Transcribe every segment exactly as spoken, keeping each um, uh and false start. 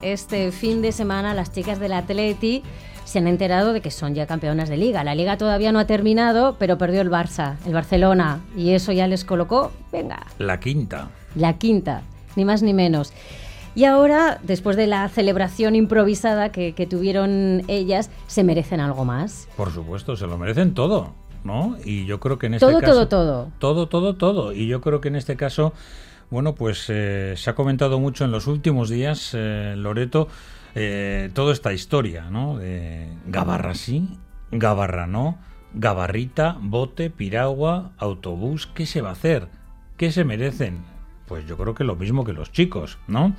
Este fin de semana las chicas del Atleti se han enterado de que son ya campeonas de Liga. La Liga todavía no ha terminado, pero perdió el Barça, el Barcelona, y eso ya les colocó, venga, la quinta. La quinta, ni más ni menos. Y ahora, después de la celebración improvisada que, que tuvieron ellas, ¿se merecen algo más? Por supuesto, se lo merecen todo, ¿no? Y yo creo que en este todo, caso... Todo, todo, todo. Todo, todo, todo. Y yo creo que en este caso... Bueno, pues eh, se ha comentado mucho en los últimos días, eh, Loreto, eh, toda esta historia, ¿no? De Gabarra sí, Gabarra no, Gabarrita, bote, piragua, autobús, ¿qué se va a hacer? ¿Qué se merecen? Pues yo creo que lo mismo que los chicos, ¿no?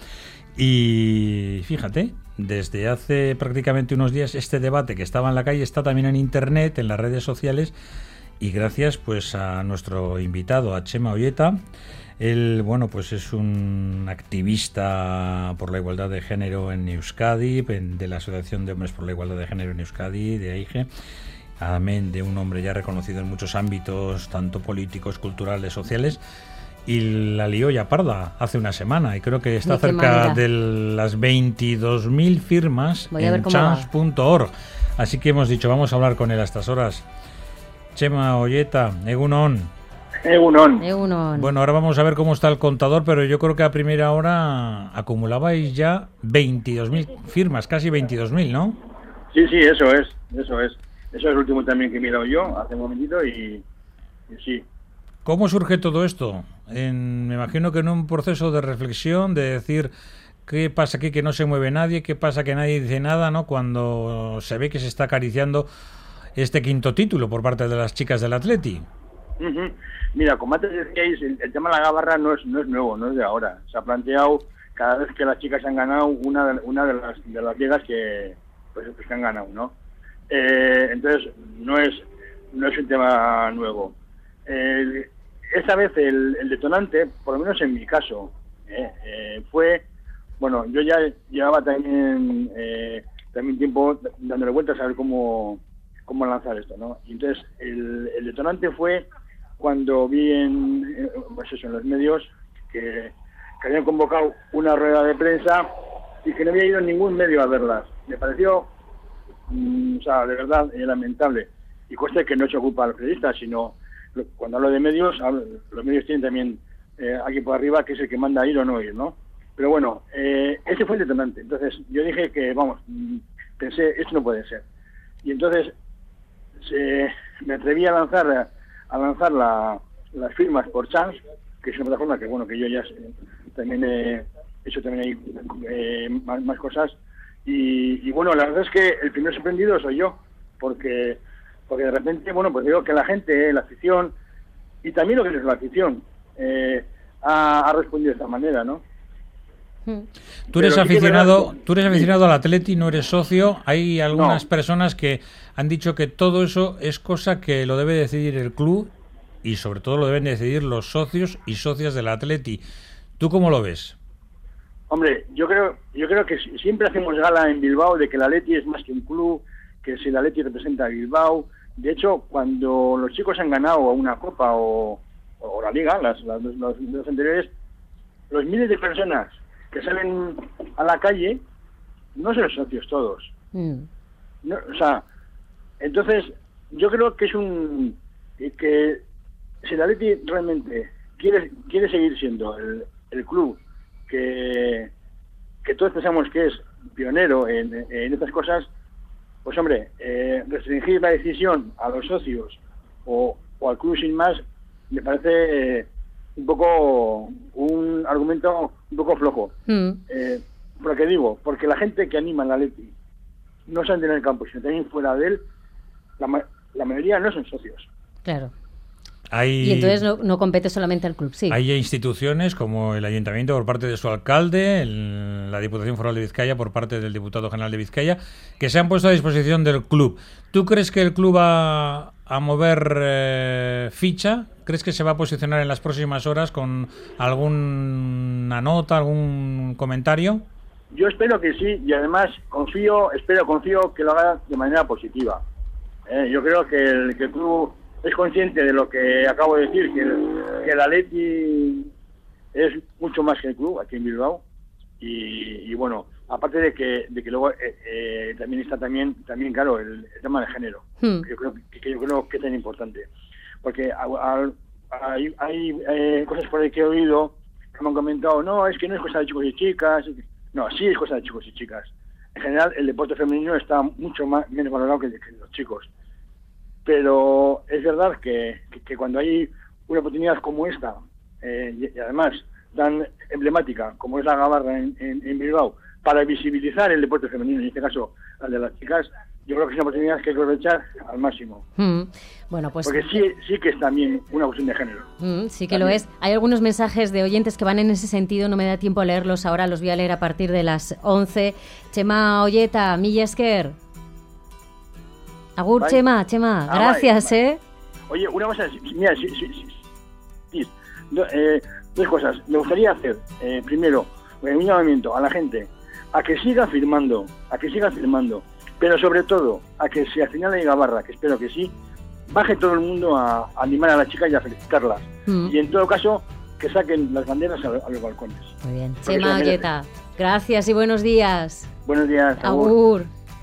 Y fíjate, desde hace prácticamente unos días este debate que estaba en la calle está también en internet, en las redes sociales, y gracias pues a nuestro invitado, a Chema Olleta. Él, bueno, pues es un activista por la igualdad de género en Euskadi, de la Asociación de Hombres por la Igualdad de Género en Euskadi, de A I G E, amén de un hombre ya reconocido en muchos ámbitos, tanto políticos, culturales, sociales, y la lió ya parda hace una semana, y creo que está cerca de las veintidós mil firmas en chance punto org. Así que hemos dicho, vamos a hablar con él a estas horas. Chema Olleta, egunon. Egunon. Egunon. Bueno, ahora vamos a ver cómo está el contador, pero yo creo que a primera hora acumulabais ya veintidós mil firmas, casi veintidós mil, ¿no? Sí, sí, eso es, eso es. Eso es el último también que he mirado yo hace un momentito y, y sí. ¿Cómo surge todo esto? En, me imagino que en un proceso de reflexión, de decir qué pasa aquí que no se mueve nadie, qué pasa que nadie dice nada, ¿no? Cuando se ve que se está acariciando este quinto título por parte de las chicas del Atleti. Uh-huh. Mira, como antes decíais, el, el tema de la Gabarra no es no es nuevo, no es de ahora. Se ha planteado cada vez que las chicas han ganado una de, una de las de las ligas que pues, pues que han ganado, ¿no? Eh, entonces no es no es un tema nuevo. Eh, esta vez el, el detonante, por lo menos en mi caso, eh, eh, fue bueno, yo ya llevaba también eh, también tiempo dándole vueltas a ver cómo cómo lanzar esto, ¿no? Y entonces el, el detonante fue cuando vi en, pues eso, en los medios que, que habían convocado una rueda de prensa y que no había ido en ningún medio a verlas. Me pareció, mmm, o sea, de verdad, eh, lamentable. Y cuesta que no se ocupa a los periodistas, sino cuando hablo de medios, hablo, los medios tienen también eh, aquí por arriba que es el que manda ir o no ir, ¿no? Pero bueno, eh, ese fue el detonante. Entonces yo dije que, vamos, pensé, esto no puede ser. Y entonces se, me atreví a lanzar... a lanzar la, las firmas por Chance, que es una plataforma que bueno que yo ya eh, también he hecho también ahí eh, más, más cosas y, y bueno, la verdad es que el primer sorprendido soy yo, porque porque de repente, bueno, pues digo que la gente, eh, la afición, y también lo que es la afición, eh, ha, ha respondido de esta manera, ¿no? Tú eres Pero aficionado, verdad, tú eres aficionado al Atleti, no eres socio. Hay algunas no. personas que han dicho que todo eso es cosa que lo debe decidir el club y sobre todo lo deben decidir los socios y socias del Atleti. ¿Tú cómo lo ves? Hombre, yo creo, yo creo que siempre hacemos gala en Bilbao de que el Atleti es más que un club, que si el Atleti representa a Bilbao. De hecho, cuando los chicos han ganado una copa o, o la liga, las, las, las, las, las anteriores, los miles de personas que salen a la calle no son socios todos. Mm. No, o sea, entonces yo creo que es un que si el Atleti realmente quiere quiere seguir siendo el, el club que que todos pensamos que es pionero en, en estas cosas, pues hombre, eh, restringir la decisión a los socios o, o al club sin más me parece eh, un poco un argumento un poco flojo. Mm. Eh, ¿Por qué digo? Porque la gente que anima al Atleti no solamente en el campo, sino también fuera de él, la, ma- la mayoría no son socios. Claro. Hay, y entonces no, no compete solamente al club, sí. Hay instituciones como el Ayuntamiento por parte de su alcalde, el, la Diputación Foral de Vizcaya por parte del Diputado General de Vizcaya, que se han puesto a disposición del club. ¿Tú crees que el club va a mover eh, ficha? ¿Crees que se va a posicionar en las próximas horas con alguna nota, algún comentario? Yo espero que sí, y además confío, espero, confío que lo haga de manera positiva. Eh, yo creo que el, que el club es consciente de lo que acabo de decir, que el, que el Atleti es mucho más que el club aquí en Bilbao, y, y bueno, aparte de que, de que luego eh, eh, también está también, también claro, el, el tema de género, Hmm. que, yo creo, que, que yo creo que es tan importante. Porque a, a, hay, hay eh, cosas por ahí que he oído que me han comentado, no, es que no es cosa de chicos y chicas. No, sí es cosa de chicos y chicas. En general, el deporte femenino está mucho más menos valorado que, que los chicos. Pero es verdad que, que, que cuando hay una oportunidad como esta, eh, y, y además tan emblemática como es la Gabarra en, en, en Bilbao, para visibilizar el deporte femenino, en este caso el de las chicas, yo creo que es una oportunidad que hay que aprovechar al máximo. Mm. Bueno, pues porque sí, sí que es también una cuestión de género. Mm, sí que también. lo es. Hay algunos mensajes de oyentes que van en ese sentido, no me da tiempo a leerlos ahora, los voy a leer a partir de las once. Chema Olleta, mila esker. Agur, Bye. Chema, Chema, Ah, gracias, bye, bye. ¿eh? Oye, una cosa, mira, sí, sí, sí, sí. Do, eh, dos cosas. Me gustaría hacer, eh, primero, eh, un llamamiento a la gente a que siga firmando, a que siga firmando, pero sobre todo a que si al final hay Gabarra, que espero que sí, baje todo el mundo a, a animar a las chicas y a felicitarlas. Mm. Y en todo caso, que saquen las banderas a, a los balcones. Muy bien. Chema Olleta, gracias y buenos días. Buenos días. Agur. Agur.